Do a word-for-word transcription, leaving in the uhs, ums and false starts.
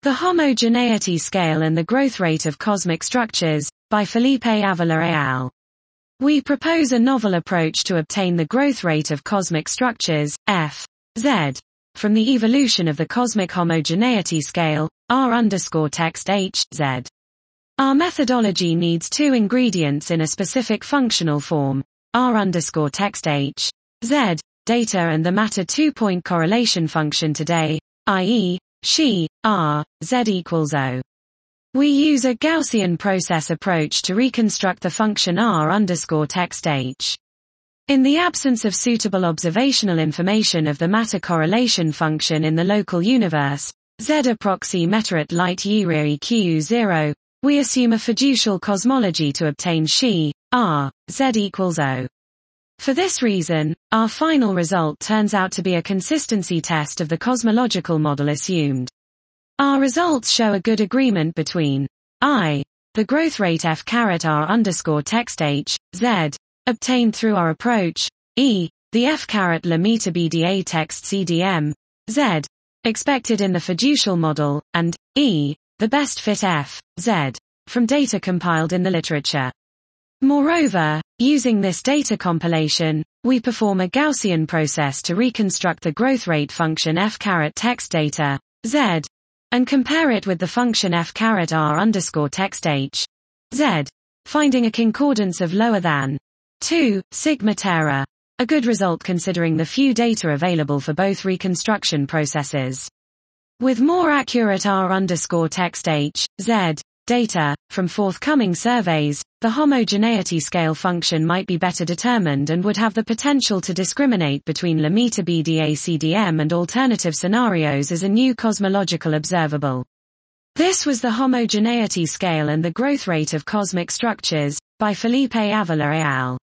The Homogeneity Scale and the Growth Rate of Cosmic Structures, by Felipe Avila et al. We propose a novel approach to obtain the growth rate of cosmic structures, F, Z, from the evolution of the cosmic homogeneity scale, R underscore text H, Z. Our methodology needs two ingredients in a specific functional form, R underscore text H, Z, data and the matter two-point correlation function today, that is, Xi, R, Z equals O. We use a Gaussian process approach to reconstruct the function R underscore text H. In the absence of suitable observational information of the matter correlation function in the local universe, Z approxi meteorite light year Q zero, we assume a fiducial cosmology to obtain Xi, R, Z equals O. For this reason, our final result turns out to be a consistency test of the cosmological model assumed. Our results show a good agreement between I, the growth rate f caret r underscore text h, z, obtained through our approach, e, the f caret la meter bda text cdm, z, expected in the fiducial model, and e, the best fit f, z, from data compiled in the literature. Moreover, using this data compilation, we perform a Gaussian process to reconstruct the growth rate function f caret text data, z, and compare it with the function f caret r underscore text h, z, finding a concordance of lower than two sigma tera, a good result considering the few data available for both reconstruction processes. With more accurate r underscore text h, z, data, from forthcoming surveys, the homogeneity scale function might be better determined and would have the potential to discriminate between la meter bda cdm and alternative scenarios as a new cosmological observable. This was the Homogeneity Scale and the Growth Rate of Cosmic Structures, by Felipe Avila et al.